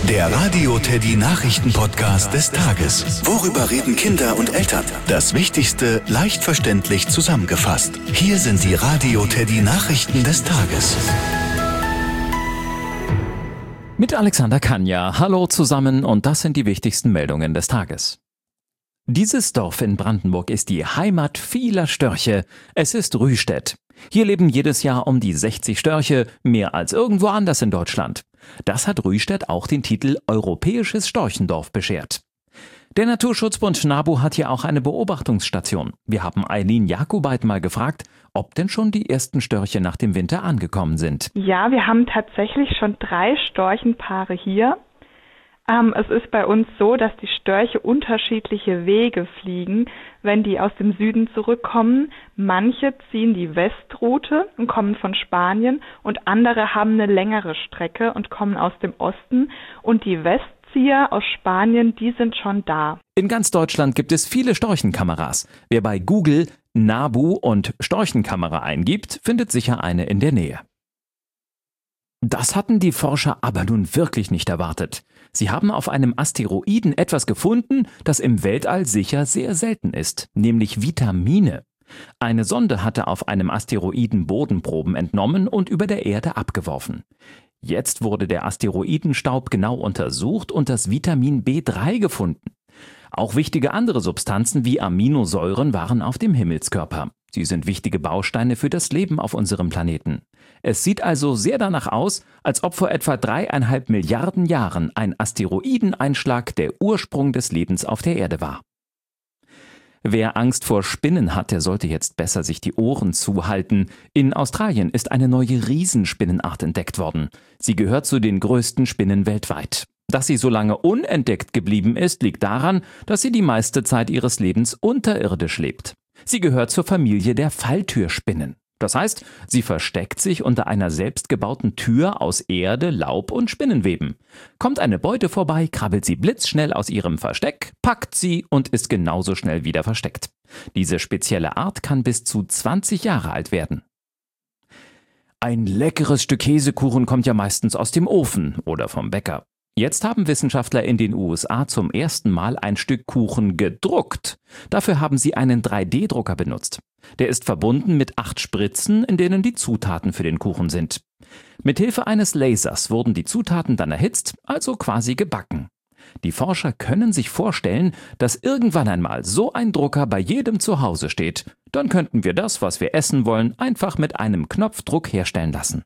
Der Radio Teddy Nachrichten-Podcast des Tages. Worüber reden Kinder und Eltern? Das Wichtigste leicht verständlich zusammengefasst. Hier sind die Radio Teddy Nachrichten des Tages. Mit Alexander Kanja. Hallo zusammen und das sind die wichtigsten Meldungen des Tages. Dieses Dorf in Brandenburg ist die Heimat vieler Störche. Es ist Rühstedt. Hier leben jedes Jahr um die 60 Störche, mehr als irgendwo anders in Deutschland. Das hat Rühstedt auch den Titel Europäisches Storchendorf beschert. Der Naturschutzbund NABU hat hier auch eine Beobachtungsstation. Wir haben Eileen Jakubait mal gefragt, ob denn schon die ersten Störche nach dem Winter angekommen sind. Ja, wir haben tatsächlich schon 3 Storchenpaare hier. Es ist bei uns so, dass die Störche unterschiedliche Wege fliegen, wenn die aus dem Süden zurückkommen. Manche ziehen die Westroute und kommen von Spanien und andere haben eine längere Strecke und kommen aus dem Osten. Und die Westzieher aus Spanien, die sind schon da. In ganz Deutschland gibt es viele Storchenkameras. Wer bei Google NABU und Storchenkamera eingibt, findet sicher eine in der Nähe. Das hatten die Forscher aber nun wirklich nicht erwartet. Sie haben auf einem Asteroiden etwas gefunden, das im Weltall sicher sehr selten ist, nämlich Vitamine. Eine Sonde hatte auf einem Asteroiden Bodenproben entnommen und über der Erde abgeworfen. Jetzt wurde der Asteroidenstaub genau untersucht und das Vitamin B3 gefunden. Auch wichtige andere Substanzen wie Aminosäuren waren auf dem Himmelskörper. Sie sind wichtige Bausteine für das Leben auf unserem Planeten. Es sieht also sehr danach aus, als ob vor etwa 3,5 Milliarden Jahren ein Asteroideneinschlag der Ursprung des Lebens auf der Erde war. Wer Angst vor Spinnen hat, der sollte jetzt besser sich die Ohren zuhalten. In Australien ist eine neue Riesenspinnenart entdeckt worden. Sie gehört zu den größten Spinnen weltweit. Dass sie so lange unentdeckt geblieben ist, liegt daran, dass sie die meiste Zeit ihres Lebens unterirdisch lebt. Sie gehört zur Familie der Falltürspinnen. Das heißt, sie versteckt sich unter einer selbstgebauten Tür aus Erde, Laub und Spinnenweben. Kommt eine Beute vorbei, krabbelt sie blitzschnell aus ihrem Versteck, packt sie und ist genauso schnell wieder versteckt. Diese spezielle Art kann bis zu 20 Jahre alt werden. Ein leckeres Stück Käsekuchen kommt ja meistens aus dem Ofen oder vom Bäcker. Jetzt haben Wissenschaftler in den USA zum ersten Mal ein Stück Kuchen gedruckt. Dafür haben sie einen 3D-Drucker benutzt. Der ist verbunden mit 8 Spritzen, in denen die Zutaten für den Kuchen sind. Mithilfe eines Lasers wurden die Zutaten dann erhitzt, also quasi gebacken. Die Forscher können sich vorstellen, dass irgendwann einmal so ein Drucker bei jedem zu Hause steht. Dann könnten wir das, was wir essen wollen, einfach mit einem Knopfdruck herstellen lassen.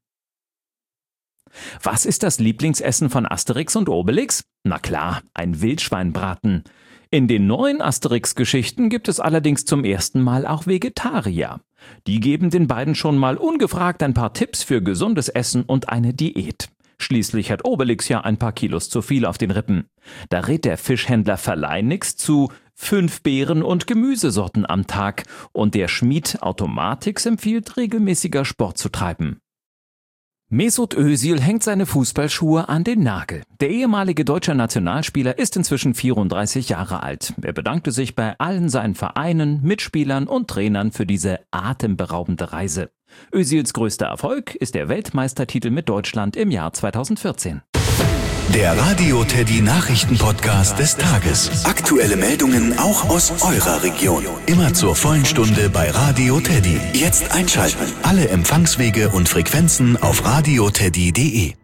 Was ist das Lieblingsessen von Asterix und Obelix? Na klar, ein Wildschweinbraten. In den neuen Asterix-Geschichten gibt es allerdings zum ersten Mal auch Vegetarier. Die geben den beiden schon mal ungefragt ein paar Tipps für gesundes Essen und eine Diät. Schließlich hat Obelix ja ein paar Kilos zu viel auf den Rippen. Da rät der Fischhändler Verleinix zu 5 Beeren- und Gemüsesorten am Tag und der Schmied Automatix empfiehlt, regelmäßiger Sport zu treiben. Mesut Özil hängt seine Fußballschuhe an den Nagel. Der ehemalige deutsche Nationalspieler ist inzwischen 34 Jahre alt. Er bedankte sich bei allen seinen Vereinen, Mitspielern und Trainern für diese atemberaubende Reise. Özils größter Erfolg ist der Weltmeistertitel mit Deutschland im Jahr 2014. Der Radio Teddy Nachrichten-Podcast des Tages. Aktuelle Meldungen auch aus eurer Region. Immer zur vollen Stunde bei Radio Teddy. Jetzt einschalten. Alle Empfangswege und Frequenzen auf radioteddy.de.